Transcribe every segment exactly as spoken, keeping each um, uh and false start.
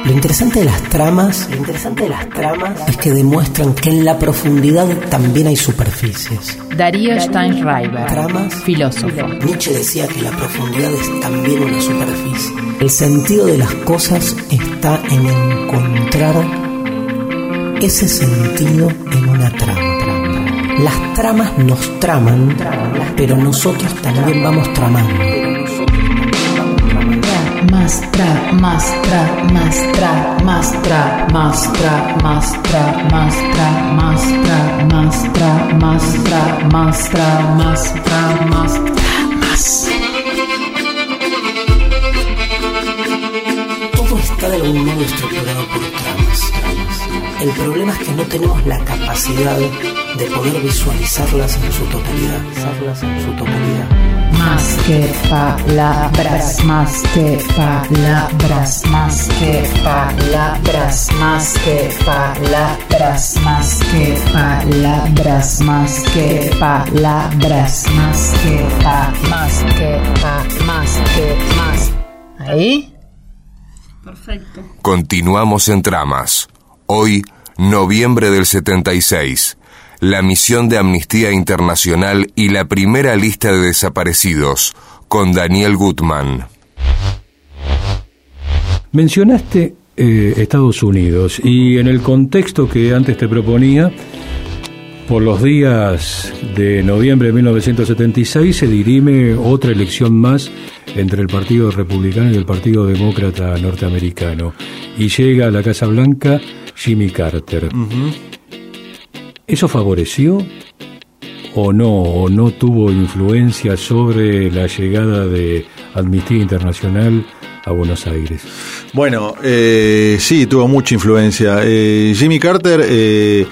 Lo interesante de las tramas, lo interesante de las tramas es que demuestran que en la profundidad también hay superficies. Darío Steinschreiber, Tramas, filósofo. Nietzsche decía que la profundidad es también una superficie. El sentido de las cosas está en encontrar ese sentido en una trama. Las tramas nos traman, pero nosotros también vamos tramando. Más tra, más tra, más tra, más tra, más tra, más tra, más tra, más tra, más tra, más tra, más tra, más tra, más tra, más. Todo está de algún modo estructurado por tramas. El problema es que no tenemos la capacidad de poder visualizarlas en su totalidad. Visualizarlas en su totalidad. Más que palabras, más que palabras, más que palabras, más que palabras, más que palabras, más que palabras, más que pa, más que pa, más que más. ¿Ahí? Perfecto. Continuamos en Tramas. Hoy, noviembre del setenta y seis. La misión de Amnistía Internacional y la primera lista de desaparecidos, con Daniel Gutman. Mencionaste eh, Estados Unidos, y en el contexto que antes te proponía, por los días de noviembre de mil novecientos setenta y seis se dirime otra elección más entre el Partido Republicano y el Partido Demócrata norteamericano, y llega a la Casa Blanca Jimmy Carter. Uh-huh. ¿Eso favoreció o no, o no tuvo influencia sobre la llegada de Amnistía Internacional a Buenos Aires? Bueno, eh, sí, tuvo mucha influencia. Eh, Jimmy Carter, eh,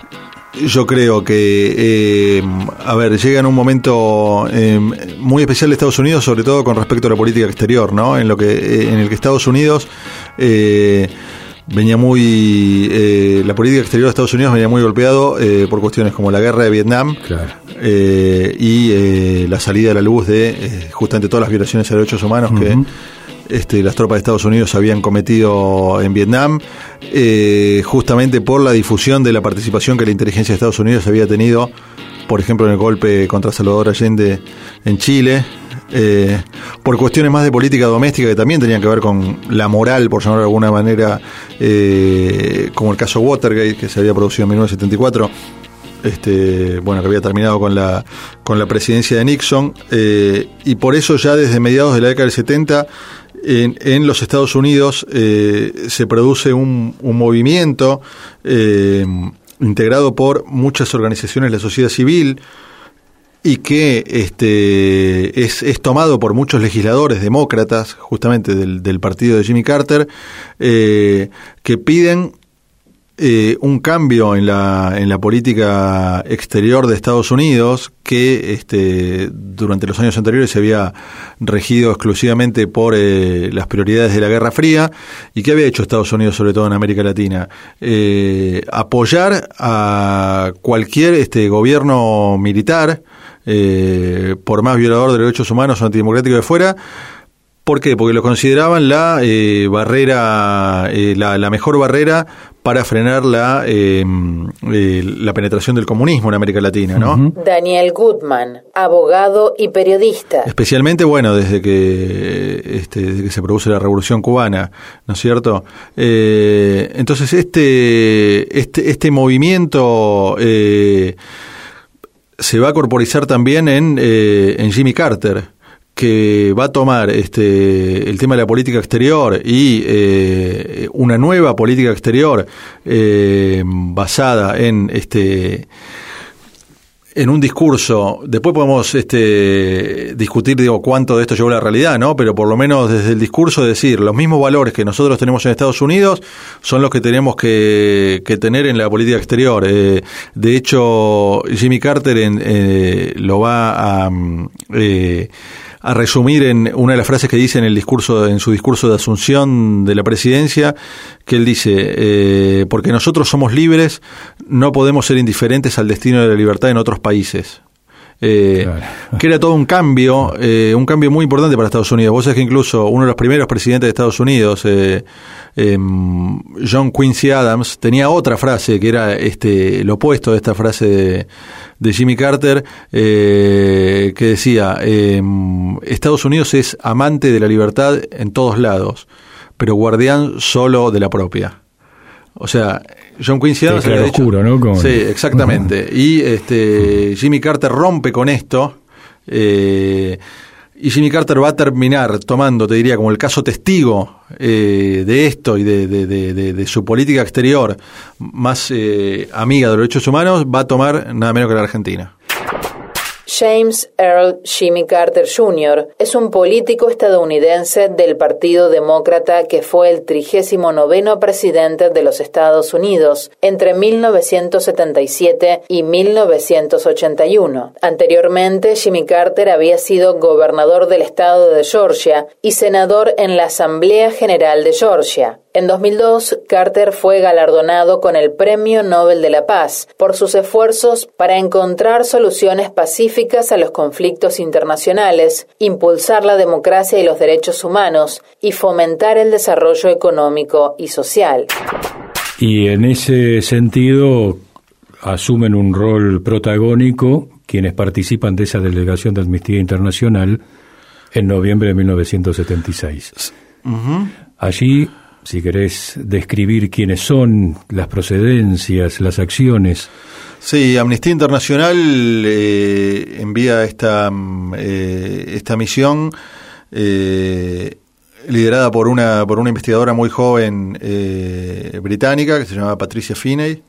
yo creo que, eh, a ver, llega en un momento eh, muy especial de Estados Unidos, sobre todo con respecto a la política exterior, ¿no? En lo que, eh, en el que Estados Unidos eh, venía muy eh, la política exterior de Estados Unidos venía muy golpeado eh, por cuestiones como la guerra de Vietnam, claro. eh, y eh, la salida a la luz de eh, justamente todas las violaciones a derechos humanos uh-huh. que este, las tropas de Estados Unidos habían cometido en Vietnam, eh, justamente por la difusión de la participación que la inteligencia de Estados Unidos había tenido, por ejemplo, en el golpe contra Salvador Allende en Chile. Eh, por cuestiones más de política doméstica que también tenían que ver con la moral, por llamarlo de alguna manera, eh, como el caso Watergate, que se había producido en mil novecientos setenta y cuatro, este, bueno, que había terminado con la con la presidencia de Nixon, eh, y por eso ya desde mediados de la década del setenta en, en los Estados Unidos eh, se produce un, un movimiento eh, integrado por muchas organizaciones de la sociedad civil, y que este es, es tomado por muchos legisladores demócratas, justamente del, del partido de Jimmy Carter, eh, que piden eh, un cambio en la en la política exterior de Estados Unidos, que este durante los años anteriores se había regido exclusivamente por eh, las prioridades de la Guerra Fría, y que había hecho Estados Unidos, sobre todo en América Latina, eh, apoyar a cualquier este gobierno militar, Eh, por más violador de los derechos humanos o antidemocrático que fuera. ¿Por qué? Porque lo consideraban la eh, barrera, eh, la, la mejor barrera para frenar la eh, eh, la penetración del comunismo en América Latina, ¿no? Uh-huh. Daniel Gutman, abogado y periodista. Especialmente, bueno, desde que este, desde que se produce la Revolución Cubana, ¿no es cierto? Eh, entonces, este este este movimiento eh, se va a corporizar también en, eh, en Jimmy Carter, que va a tomar este el tema de la política exterior y eh, una nueva política exterior eh, basada en este en un discurso. Después podemos este discutir, digo, cuánto de esto llegó a la realidad, ¿no? Pero por lo menos desde el discurso decir, los mismos valores que nosotros tenemos en Estados Unidos son los que tenemos que, que tener en la política exterior. Eh, de hecho, Jimmy Carter en, eh, lo va a eh, a resumir en una de las frases que dice en el discurso, en su discurso de asunción de la presidencia, que él dice, eh, porque nosotros somos libres, no podemos ser indiferentes al destino de la libertad en otros países. Eh, claro. Que era todo un cambio, eh, un cambio muy importante para Estados Unidos. Vos sabés que incluso uno de los primeros presidentes de Estados Unidos, eh, eh, John Quincy Adams tenía otra frase que era este lo opuesto de esta frase de, de Jimmy Carter, eh, que decía, eh, Estados Unidos es amante de la libertad en todos lados, pero guardián solo de la propia. O sea, John Quincy Adams había dicho, oscuro, ¿no? Con... Sí, exactamente. Uh-huh. Y este Jimmy Carter rompe con esto, eh, y Jimmy Carter va a terminar tomando, te diría, como el caso testigo eh, de esto y de, de, de, de, de su política exterior más eh, amiga de los derechos humanos, va a tomar nada menos que la Argentina. James Earl Jimmy Carter junior es un político estadounidense del Partido Demócrata que fue el trigésimo noveno presidente de los Estados Unidos entre mil novecientos setenta y siete y mil novecientos ochenta y uno. Anteriormente, Jimmy Carter había sido gobernador del estado de Georgia y senador en la Asamblea General de Georgia. En dos mil dos, Carter fue galardonado con el Premio Nobel de la Paz por sus esfuerzos para encontrar soluciones pacíficas a los conflictos internacionales, impulsar la democracia y los derechos humanos y fomentar el desarrollo económico y social. Y en ese sentido asumen un rol protagónico quienes participan de esa delegación de Amnistía Internacional en noviembre de mil novecientos setenta y seis. Uh-huh. Allí, si querés describir quiénes son, las procedencias, las acciones. Sí, Amnistía Internacional eh, envía esta, eh, esta misión eh, liderada por una, por una investigadora muy joven eh, británica que se llamaba Patricia Finney,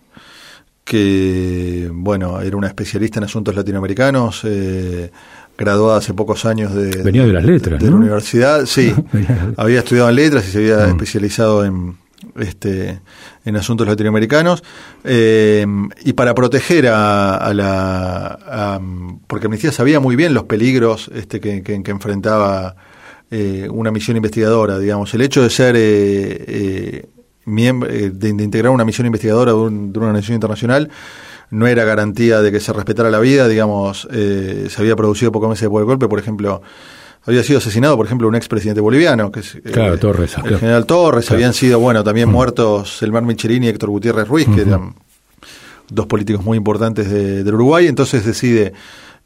que bueno, era una especialista en asuntos latinoamericanos, eh, graduada hace pocos años de, venía de las letras, de, de ¿no? la universidad, sí, había estudiado en letras y se había mm. especializado en este en asuntos latinoamericanos, eh, y para proteger a, a la a, porque Amnistía sabía muy bien los peligros este que, que, que enfrentaba eh, una misión investigadora, digamos, el hecho de ser eh, eh, miembro, eh, de, de integrar una misión investigadora de, un, de una nación internacional no era garantía de que se respetara la vida, digamos, eh, se había producido pocos meses después del golpe, por ejemplo, había sido asesinado, por ejemplo, un expresidente boliviano, que es claro, eh, Torres, el claro. general Torres, claro. Habían sido, bueno, también uh-huh. muertos Elmar Michelini y Héctor Gutiérrez Ruiz, uh-huh. que eran dos políticos muy importantes de, del Uruguay, entonces decide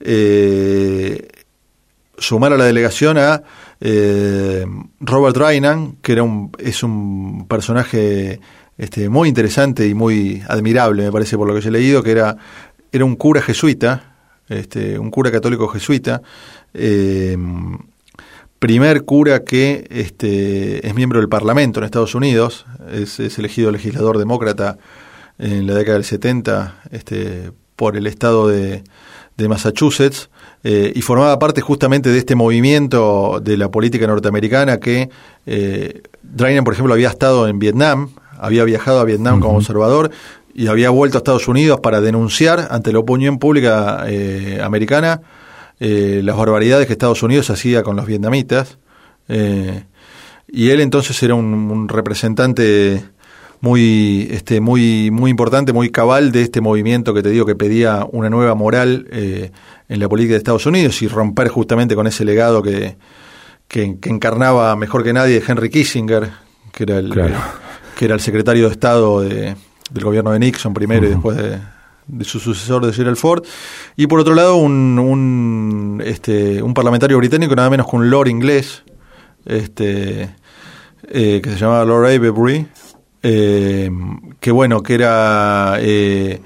eh, sumar a la delegación a eh, Robert Rainan, que era un, es un personaje Este, muy interesante y muy admirable, me parece, por lo que yo he leído, que era, era un cura jesuita, este, un cura católico jesuita, eh, primer cura que este, es miembro del Parlamento en Estados Unidos, es, es elegido legislador demócrata en la década del setenta este, por el estado de, de Massachusetts, eh, y formaba parte justamente de este movimiento de la política norteamericana que eh, Drainen, por ejemplo, había estado en Vietnam, había viajado a Vietnam uh-huh. como observador y había vuelto a Estados Unidos para denunciar ante la opinión pública eh, americana eh, las barbaridades que Estados Unidos hacía con los vietnamitas. Eh, y él entonces era un, un representante muy este muy muy importante, muy cabal de este movimiento que te digo que pedía una nueva moral eh, en la política de Estados Unidos y romper justamente con ese legado que, que, que encarnaba mejor que nadie Henry Kissinger, que era el... Claro. que era el secretario de Estado de, del gobierno de Nixon primero uh-huh. y después de, de su sucesor de Gerald Ford, y por otro lado un, un, este, un parlamentario británico nada menos que un lord inglés este, eh, que se llamaba Lord Avebury, eh, que bueno, que era eh,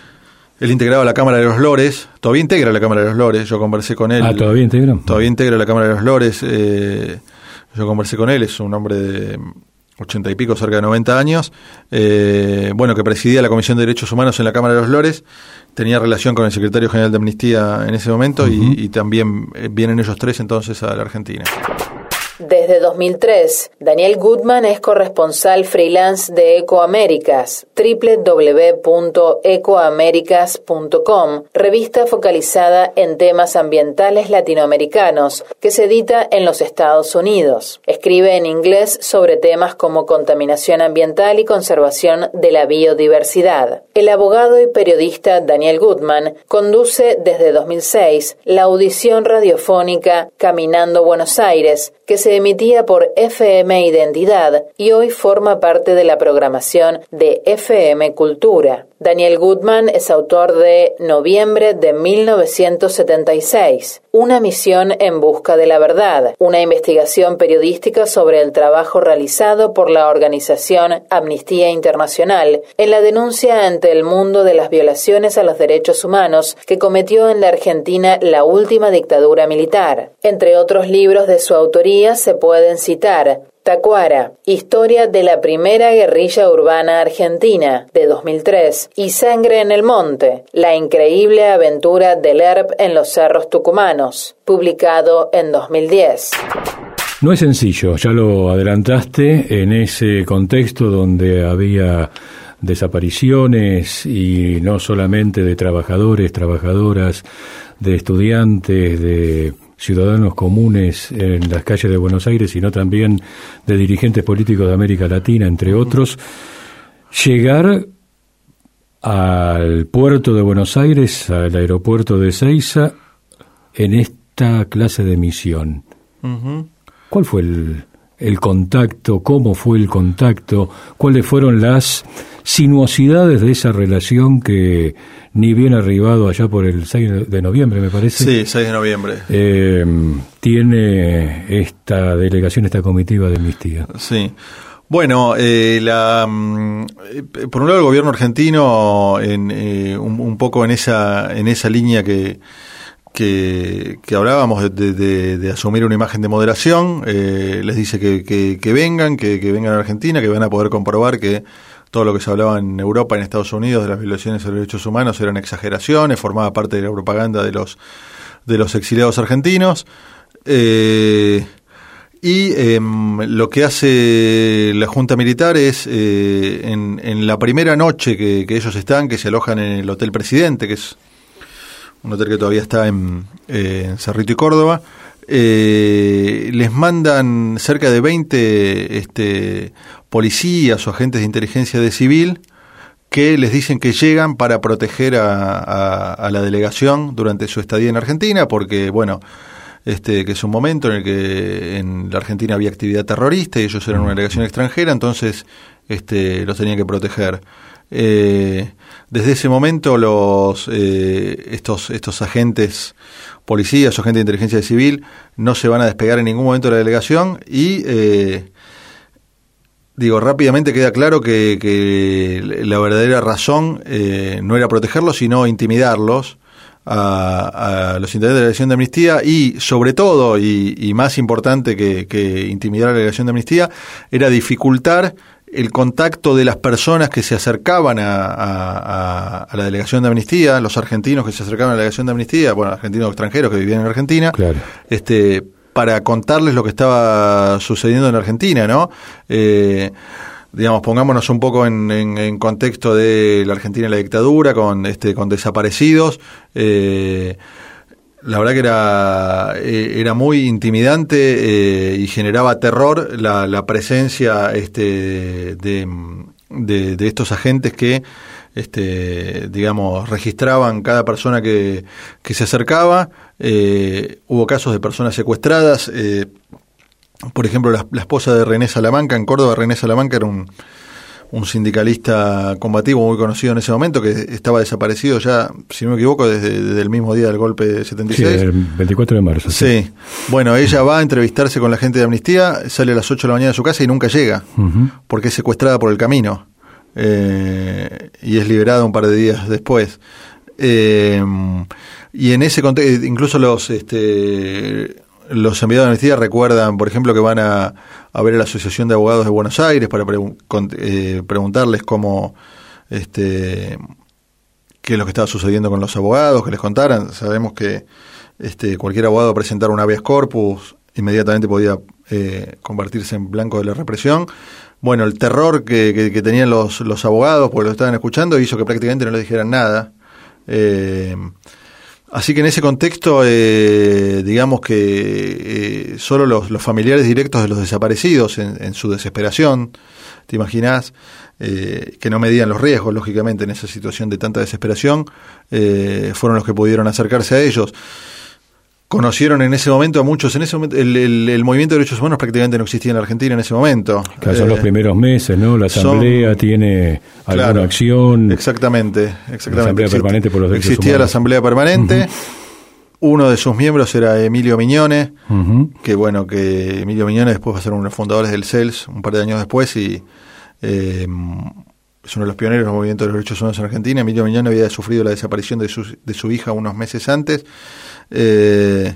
él integraba la Cámara de los Lores, todavía integra la Cámara de los Lores, yo conversé con él. Ah, ¿todavía integra? Todavía integra la Cámara de los Lores, eh, yo conversé con él, es un hombre de ochenta y pico, cerca de noventa años, eh, bueno, que presidía la Comisión de Derechos Humanos en la Cámara de los Lores, tenía relación con el secretario general de Amnistía en ese momento uh-huh. y, y también vienen ellos tres entonces a la Argentina. Desde dos mil tres, Daniel Goodman es corresponsal freelance de Ecoaméricas, doble u doble u doble u punto ecoaméricas punto com, revista focalizada en temas ambientales latinoamericanos, que se edita en los Estados Unidos. Escribe en inglés sobre temas como contaminación ambiental y conservación de la biodiversidad. El abogado y periodista Daniel Goodman conduce desde dos mil seis la audición radiofónica Caminando Buenos Aires, que se emitía por F M Identidad y hoy forma parte de la programación de F M Cultura. Daniel Goodman es autor de Noviembre de mil novecientos setenta y seis, una misión en busca de la verdad, una investigación periodística sobre el trabajo realizado por la organización Amnistía Internacional en la denuncia ante el mundo de las violaciones a los derechos humanos que cometió en la Argentina la última dictadura militar. Entre otros libros de su autoría se pueden citar Tacuara, Historia de la Primera Guerrilla Urbana Argentina, de dos mil tres, y Sangre en el Monte, La increíble aventura del E R P en los cerros tucumanos, publicado en dos mil diez. No es sencillo, ya lo adelantaste, en ese contexto donde había desapariciones y no solamente de trabajadores, trabajadoras, de estudiantes, de ciudadanos comunes en las calles de Buenos Aires, sino también de dirigentes políticos de América Latina, entre otros, llegar al puerto de Buenos Aires, al aeropuerto de Ezeiza, en esta clase de misión. Uh-huh. ¿Cuál fue el, el contacto? ¿Cómo fue el contacto? ¿Cuáles fueron las sinuosidades de esa relación que ni bien arribado allá por el seis de noviembre, me parece? Sí, seis de noviembre. Eh, tiene esta delegación, esta comitiva de Amnistía. Sí. Bueno, eh, la, por un lado el gobierno argentino, en, eh, un, un poco en esa en esa línea que que, que hablábamos de, de, de asumir una imagen de moderación, eh, les dice que, que, que vengan, que, que vengan a Argentina, que van a poder comprobar que todo lo que se hablaba en Europa, en Estados Unidos, de las violaciones a los derechos humanos eran exageraciones, formaba parte de la propaganda de los de los exiliados argentinos. Eh, y eh, lo que hace la Junta Militar es, eh, en, en la primera noche que, que ellos están, que se alojan en el Hotel Presidente, que es un hotel que todavía está en, eh, en Cerrito y Córdoba, eh, les mandan cerca de veinte este, policías o agentes de inteligencia de civil que les dicen que llegan para proteger a, a, a la delegación durante su estadía en Argentina, porque, bueno, este que es un momento en el que en la Argentina había actividad terrorista y ellos eran una delegación extranjera, entonces este, los tenían que proteger. Eh, desde ese momento los eh, estos estos agentes policías o agentes de inteligencia civil no se van a despegar en ningún momento de la delegación y eh, digo rápidamente queda claro que, que la verdadera razón eh, no era protegerlos sino intimidarlos a, a los integrantes de la delegación de Amnistía y sobre todo y, y más importante que, que intimidar a la delegación de Amnistía era dificultar el contacto de las personas que se acercaban a, a, a la delegación de Amnistía, los argentinos que se acercaban a la delegación de Amnistía, bueno, argentinos extranjeros que vivían en Argentina, claro. este, para contarles lo que estaba sucediendo en Argentina, ¿no? Eh, digamos, pongámonos un poco en, en, en contexto de la Argentina y la dictadura, con, este, con desaparecidos, eh, la verdad que era eh, era muy intimidante eh, y generaba terror la, la presencia este de, de, de estos agentes que este digamos registraban cada persona que, que se acercaba. Eh, hubo casos de personas secuestradas, eh, por ejemplo la, la esposa de René Salamanca en Córdoba. René Salamanca era un un sindicalista combativo muy conocido en ese momento, que estaba desaparecido ya, si no me equivoco, desde, desde el mismo día del golpe de setenta y seis. Sí, el veinticuatro de marzo. Sí. sí. Bueno, ella va a entrevistarse con la gente de Amnistía, sale a las ocho de la mañana de su casa y nunca llega, uh-huh. porque es secuestrada por el camino, eh, y es liberada un par de días después. Eh, y en ese contexto, incluso los... este Los enviados de Amnistía recuerdan, por ejemplo, que van a, a ver a la Asociación de Abogados de Buenos Aires para pre- con, eh, preguntarles cómo, este, qué es lo que estaba sucediendo con los abogados, que les contaran. Sabemos que este, cualquier abogado presentar un habeas corpus inmediatamente podía eh, convertirse en blanco de la represión. Bueno, el terror que, que, que tenían los, los abogados, porque lo estaban escuchando, hizo que prácticamente no les dijeran nada. Eh, Así que en ese contexto, eh, digamos que eh, solo los, los familiares directos de los desaparecidos, en, en su desesperación, ¿te imaginás? Eh, que no medían los riesgos, lógicamente, en esa situación de tanta desesperación, eh, fueron los que pudieron acercarse a ellos. conocieron en ese momento a muchos. En ese momento el, el, el movimiento de derechos humanos prácticamente no existía en la Argentina en ese momento. Claro, son eh, los primeros meses, ¿no? La asamblea son, tiene alguna claro, acción. Exactamente, exactamente. La asamblea Exist, permanente por los derechos existía humanos. la asamblea permanente. Uh-huh. Uno de sus miembros era Emilio Miñone, uh-huh. que bueno, que Emilio Miñone después va a ser uno de los fundadores del C E L S un par de años después y eh, es uno de los pioneros del movimiento de los derechos humanos en Argentina. Emilio Miñone había sufrido la desaparición de su, de su hija unos meses antes. Eh,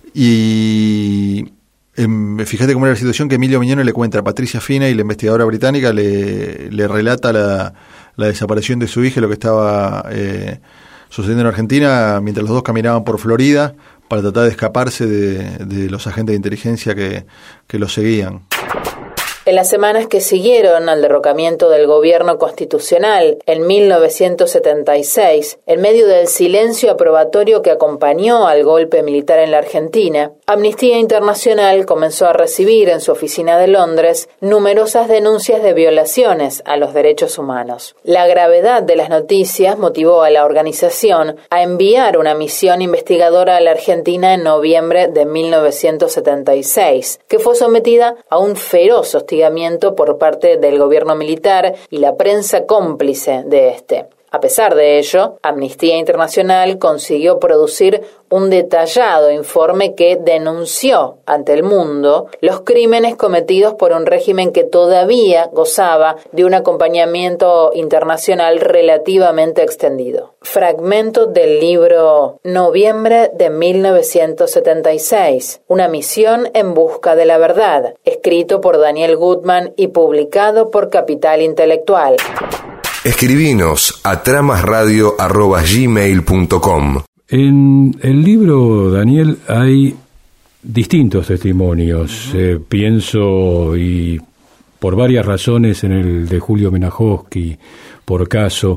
y eh, fíjate cómo era la situación que Emilio Miñone le cuenta a Patricia Finney, la investigadora británica, le, le relata la, la desaparición de su hija y lo que estaba eh, sucediendo en Argentina mientras los dos caminaban por Florida para tratar de escaparse de, de los agentes de inteligencia que, que los seguían. En las semanas que siguieron al derrocamiento del gobierno constitucional en mil novecientos setenta y seis, en medio del silencio aprobatorio que acompañó al golpe militar en la Argentina, Amnistía Internacional comenzó a recibir en su oficina de Londres numerosas denuncias de violaciones a los derechos humanos. La gravedad de las noticias motivó a la organización a enviar una misión investigadora a la Argentina en noviembre de mil novecientos setenta y seis, que fue sometida a un feroz hostigamiento por parte del gobierno militar y la prensa cómplice de este. A pesar de ello, Amnistía Internacional consiguió producir un detallado informe que denunció ante el mundo los crímenes cometidos por un régimen que todavía gozaba de un acompañamiento internacional relativamente extendido. Fragmento del libro Noviembre de mil novecientos setenta y seis, una misión en busca de la verdad, escrito por Daniel Goodman y publicado por Capital Intelectual. Escribinos a tramasradio arroba gmail punto com. En el libro, Daniel, hay distintos testimonios. Uh-huh. Eh, pienso, y por varias razones, en el de Julio Menajowski, por caso.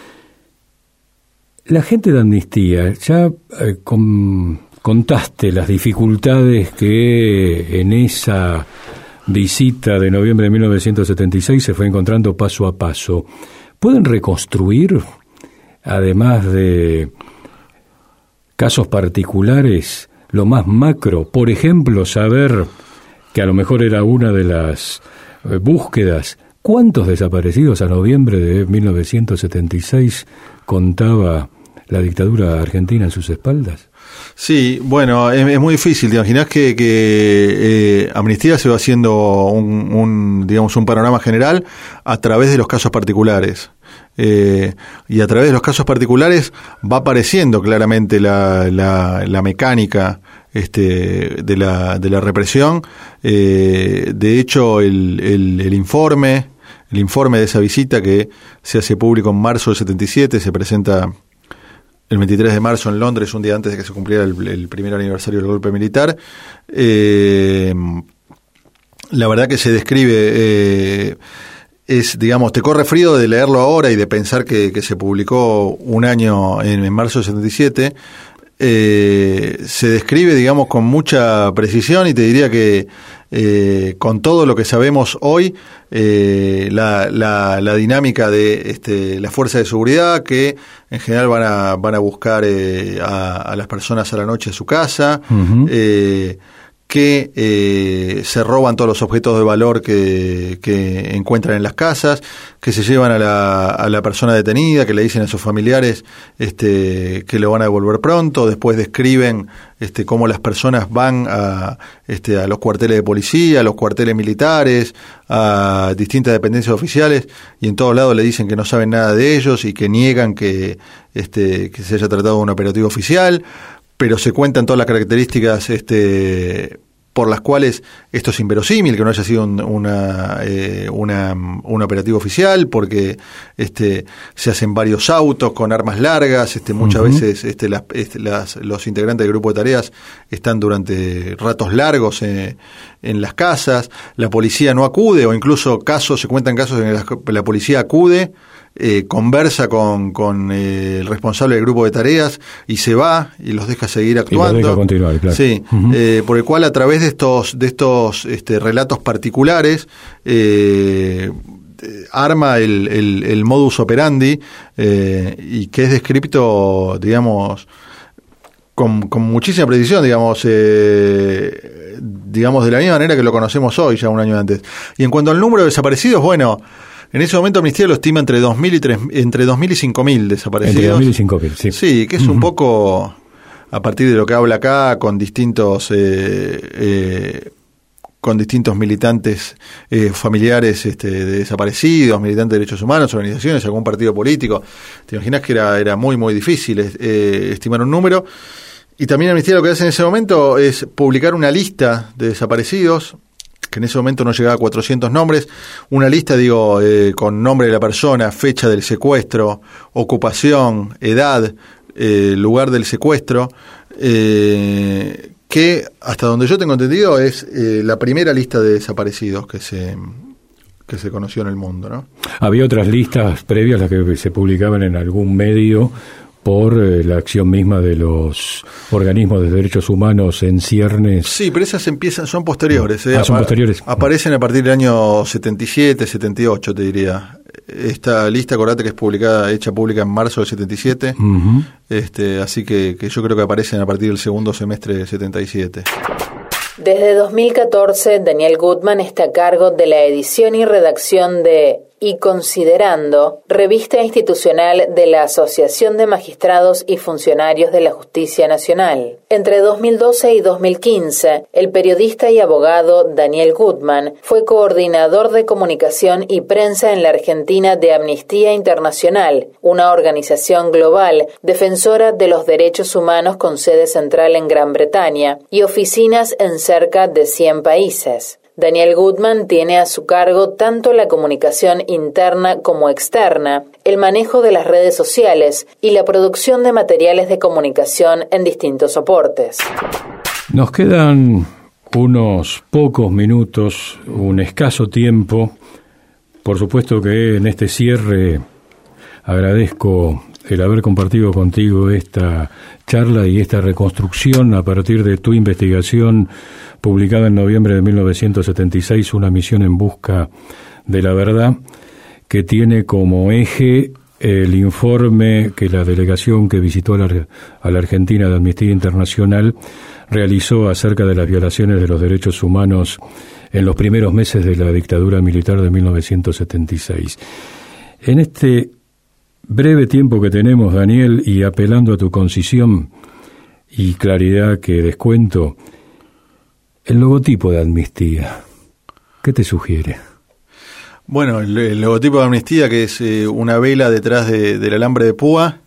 La gente de Amnistía, ya eh, con, contaste las dificultades que en esa visita de noviembre de mil novecientos setenta y seis se fue encontrando paso a paso. ¿Pueden reconstruir, además de casos particulares, lo más macro? Por ejemplo, saber, que a lo mejor era una de las eh, búsquedas, ¿cuántos desaparecidos a noviembre de mil novecientos setenta y seis contaba la dictadura argentina en sus espaldas? Sí, bueno, es, es muy difícil. ¿Te imaginas que, que eh, Amnistía se va haciendo un, un, digamos, un panorama general a través de los casos particulares? Eh, y a través de los casos particulares va apareciendo claramente la, la, la mecánica este, de, la, de la represión. Eh, de hecho, el, el, el informe, el informe de esa visita que se hace público en marzo del setenta y siete, se presenta el veintitrés de marzo en Londres, un día antes de que se cumpliera el, el primer aniversario del golpe militar. Eh, la verdad que se describe, eh, es, digamos, te corre frío de leerlo ahora y de pensar que, que se publicó un año en, en marzo del setenta y siete. Eh, se describe, digamos, con mucha precisión y te diría que eh, con todo lo que sabemos hoy, eh, la, la, la dinámica de este, las fuerzas de seguridad que en general van a, van a buscar eh, a, a las personas a la noche a su casa, uh-huh. eh, que eh, se roban todos los objetos de valor que, que encuentran en las casas, que se llevan a la, a la persona detenida, que le dicen a sus familiares este, que lo van a devolver pronto. Después describen este, cómo las personas van a, este, a los cuarteles de policía, a los cuarteles militares, a distintas dependencias oficiales, y en todos lados le dicen que no saben nada de ellos y que niegan que, este, que se haya tratado de un operativo oficial. Pero se cuentan todas las características este, por las cuales esto es inverosímil, que no haya sido un, una, eh, una, un operativo oficial, porque este, se hacen varios autos con armas largas, este, muchas uh-huh. veces este, las, este, las, los integrantes del grupo de tareas están durante ratos largos eh, en las casas, la policía no acude, o incluso casos, se cuentan casos en los que la policía acude, Eh, conversa con, con eh, el responsable del grupo de tareas y se va y los deja seguir actuando. Y los deja continuar, claro. Sí, uh-huh. eh, por el cual a través de estos de estos este, relatos particulares eh, arma el, el, el modus operandi eh, y que es descrito, digamos, con, con muchísima precisión, digamos, eh, digamos de la misma manera que lo conocemos hoy, ya un año antes. Y en cuanto al número de desaparecidos, bueno, en ese momento Amnistía lo estima entre dos mil y tres, entre dos mil y cinco mil desaparecidos. Entre dos mil y cinco mil, sí. Sí, que es uh-huh. un poco a partir de lo que habla acá, con distintos eh, eh, con distintos militantes eh, familiares este, de desaparecidos, militantes de derechos humanos, organizaciones, algún partido político. Te imaginas que era, era muy, muy difícil eh, estimar un número. Y también Amnistía lo que hace en ese momento es publicar una lista de desaparecidos, que en ese momento no llegaba a cuatrocientos nombres, una lista, digo, eh, con nombre de la persona, fecha del secuestro, ocupación, edad, eh, lugar del secuestro, eh, que hasta donde yo tengo entendido es eh, la primera lista de desaparecidos que se que se conoció en el mundo, ¿no? Había otras listas previas, las que se publicaban en algún medio por eh, la acción misma de los organismos de derechos humanos en ciernes. Sí, pero esas empiezan, son posteriores. Eh. Ah, son posteriores. Aparecen a partir del año setenta y siete, setenta y ocho, te diría. Esta lista, acordate que es publicada, hecha pública en marzo del setenta y siete, uh-huh. este, así que, que yo creo que aparecen a partir del segundo semestre del setenta y siete. Desde dos mil catorce, Daniel Goodman está a cargo de la edición y redacción de Y Considerando, revista institucional de la Asociación de Magistrados y Funcionarios de la Justicia Nacional. Entre dos mil doce y dos mil quince, el periodista y abogado Daniel Goodman fue coordinador de comunicación y prensa en la Argentina de Amnistía Internacional, una organización global defensora de los derechos humanos con sede central en Gran Bretaña y oficinas en cerca de cien países. Daniel Goodman tiene a su cargo tanto la comunicación interna como externa, el manejo de las redes sociales y la producción de materiales de comunicación en distintos soportes. Nos quedan unos pocos minutos, un escaso tiempo. Por supuesto que en este cierre agradezco el haber compartido contigo esta charla y esta reconstrucción a partir de tu investigación publicada en noviembre de mil novecientos setenta y seis, Una misión en busca de la verdad, que tiene como eje el informe que la delegación que visitó a la, a la Argentina de Amnistía Internacional realizó acerca de las violaciones de los derechos humanos en los primeros meses de la dictadura militar de mil novecientos setenta y seis. En este breve tiempo que tenemos, Daniel, y apelando a tu concisión y claridad que descuento, el logotipo de Amnistía, ¿qué te sugiere? Bueno, el, el logotipo de Amnistía, que es eh, una vela detrás de, del alambre de púa,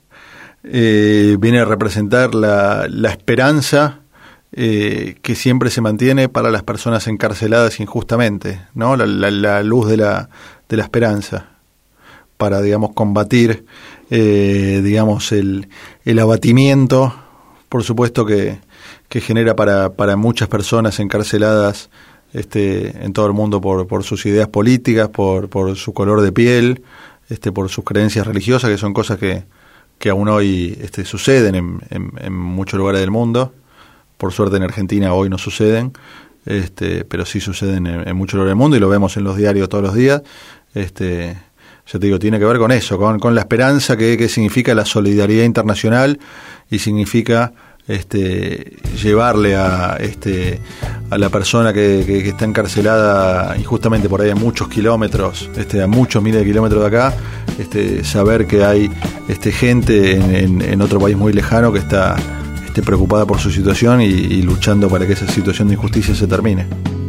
eh, viene a representar la, la esperanza eh, que siempre se mantiene para las personas encarceladas injustamente, ¿no? La, la, la luz de la, de la esperanza, para, digamos, combatir, eh, digamos, el, el abatimiento, por supuesto, que, que genera para, para muchas personas encarceladas este, en todo el mundo por, por sus ideas políticas, por, por su color de piel, este, por sus creencias religiosas, que son cosas que, que aún hoy este, suceden en, en, en muchos lugares del mundo. Por suerte en Argentina hoy no suceden, este, pero sí suceden en, en muchos lugares del mundo y lo vemos en los diarios todos los días. Este, Ya te digo, tiene que ver con eso, con, con la esperanza que, que significa la solidaridad internacional y significa este, llevarle a, este, a la persona que, que, que está encarcelada injustamente por ahí a muchos kilómetros, este, a muchos miles de kilómetros de acá, este, saber que hay este, gente en, en, en otro país muy lejano que está este, preocupada por su situación y, y luchando para que esa situación de injusticia se termine.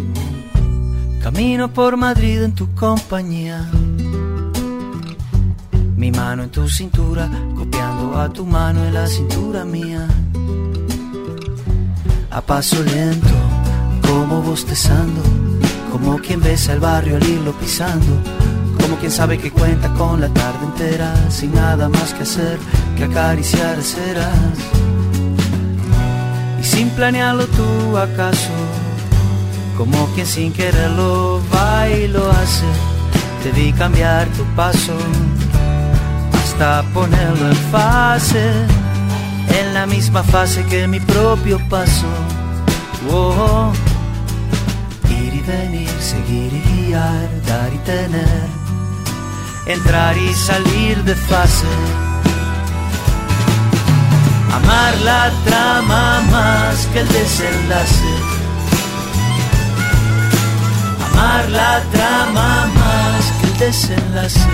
Camino por Madrid en tu compañía, mi mano en tu cintura, copiando a tu mano en la cintura mía. A paso lento, como bostezando, como quien besa el barrio al irlo pisando, como quien sabe que cuenta con la tarde entera, sin nada más que hacer que acariciar aceras. Y sin planearlo tú acaso, como quien sin quererlo va y lo hace, te vi cambiar tu paso hasta ponerlo en fase, en la misma fase que mi propio paso. Oh, ir y venir, seguir y guiar, dar y tener, entrar y salir de fase. Amar la trama más que el desenlace. Amar la trama más que el desenlace.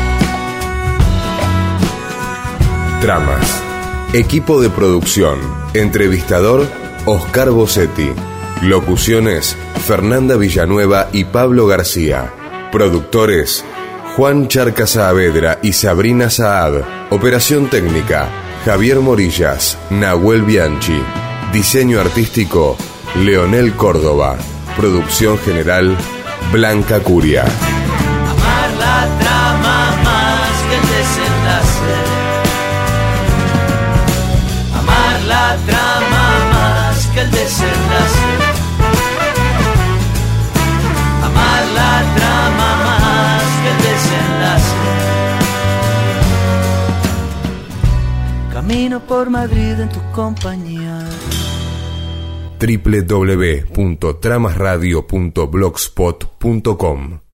Tramas. Equipo de producción. Entrevistador, Oscar Bossetti. Locuciones, Fernanda Villanueva y Pablo García. Productores, Juan Charca Saavedra y Sabrina Saad. Operación técnica, Javier Morillas, Nahuel Bianchi. Diseño artístico, Leonel Córdoba. Producción general, Blanca Curia. Amar la trama más que el desenlace. Amar la trama más que el desenlace. Amar la trama más que el desenlace. Camino por Madrid en tu compañía. doble u doble u doble u punto tramas radio punto blogspot punto com